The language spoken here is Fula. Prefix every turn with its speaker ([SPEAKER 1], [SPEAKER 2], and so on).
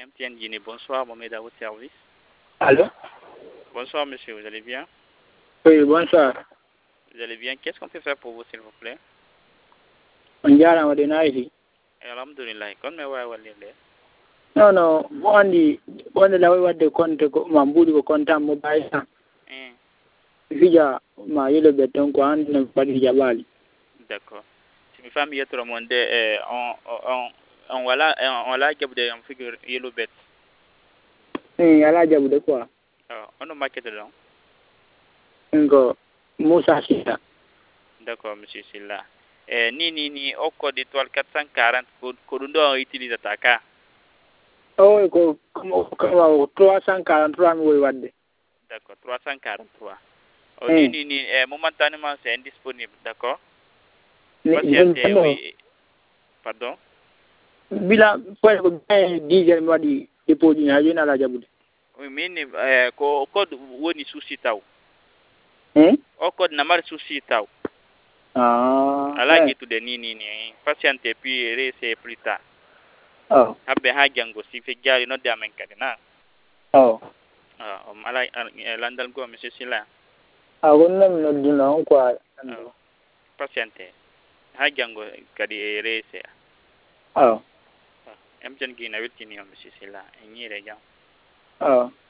[SPEAKER 1] MTN Guinée, bonsoir, Mohamed à votre service.
[SPEAKER 2] Allô?
[SPEAKER 1] Bonsoir, monsieur, vous allez bien?
[SPEAKER 2] Oui, bonsoir.
[SPEAKER 1] Vous allez bien? Qu'est-ce qu'on peut faire pour vous, s'il vous plaît?
[SPEAKER 2] On dirait on est ici.
[SPEAKER 1] Alhamdulillah, kon me wa walile.
[SPEAKER 2] Non, non, on dit la way de compte ko mambudi ko compte mo baysa. Vija ma yele beton ko an ne fadi jabali.
[SPEAKER 1] D'accord. Si mes familles tout le monde on wala jabde on figure yellow bet.
[SPEAKER 2] Ala jabude quoi.
[SPEAKER 1] On market donc.
[SPEAKER 2] Ngo Moussa Sita.
[SPEAKER 1] D'accord, monsieur Silla. Ni au code étoile 440 code ndo utilise taka.
[SPEAKER 2] Oh, ko 343 mi woy wadde.
[SPEAKER 1] D'accord, 343. Ni momentanément c'est indisponible, d'accord? Patientez, oui. Pardon?
[SPEAKER 2] Bila poy ko 10 mi wadi dépôt ni ha yena la jabude.
[SPEAKER 1] Oui, mais ko code woni souci taw. O code na mari souci taw. Ala gitu de ni. Patientez puis réessayer plus tard. Habbe ha jango si fe jari no de amen kadina. Ala landal go monsieur Silla.
[SPEAKER 2] Wonnam no dina on quoi.
[SPEAKER 1] Patientez. Ha jango kadi réessayer. MTN Guinée weltini monsieur Silla. Nyire jam.